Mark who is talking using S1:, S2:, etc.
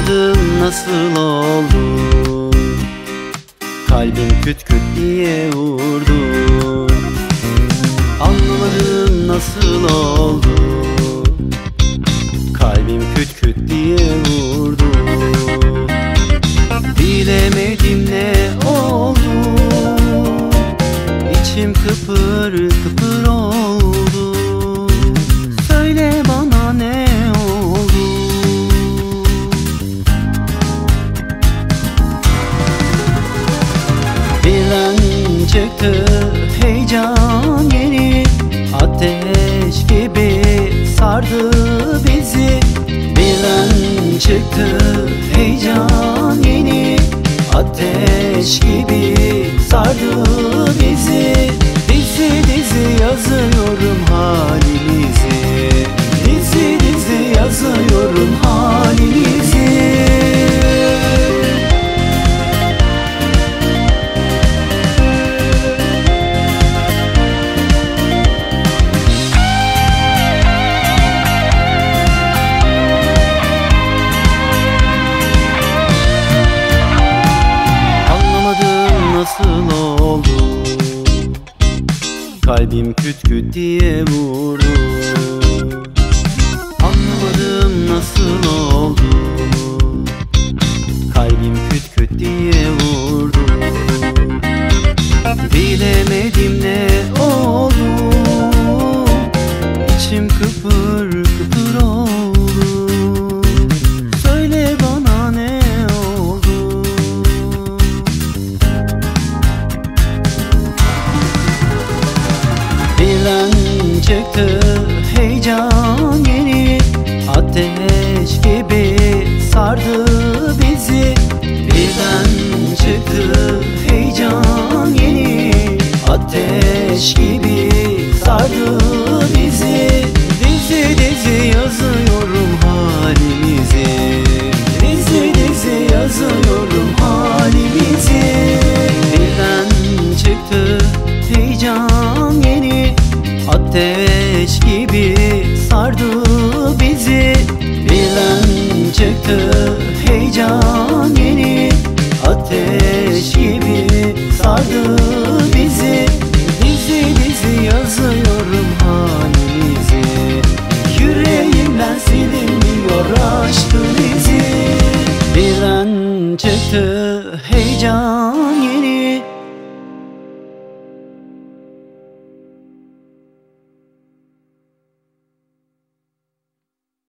S1: Anlamadım nasıl oldu, kalbim küt küt diye vurdu. Anlamadım nasıl oldu, kalbim küt küt diye vurdu. Bilemedim ne oldu, İçim kıpır kıpır oldu. Söyle bana ne oldu? Birden çıktı heyecan yeni, ateş gibi sardı bizi. Birden çıktı heyecan yeni, ateş gibi sardı bizi. Dizi dizi yazıyorum halimizi, dizi dizi yazıyorum halimizi. Nasıl oldu, kalbim küt küt diye vurdu. Anlamadım nasıl oldu, kalbim küt küt diye vurdu. Bilemedim ne oldu, İçim kıpır kıpır oldu. Söyle bana ne oldu? Birden çıktı heyecan yeni, ateş gibi sardı bizi. Birden çıktı heyecan yeni, ateş gibi sardı bizi. Dizi dizi yazıyorum halimizi, dizi dizi yazıyorum halimizi. Birden çıktı heyecan yeni, ateş gibi sardı bizi. Birden çıktı heyecan yeni, ateş gibi sardı bizi. Dizi dizi yazıyorum halimizi, yüreğimden silinmiyor aşkın izi. Birden çıktı heyecan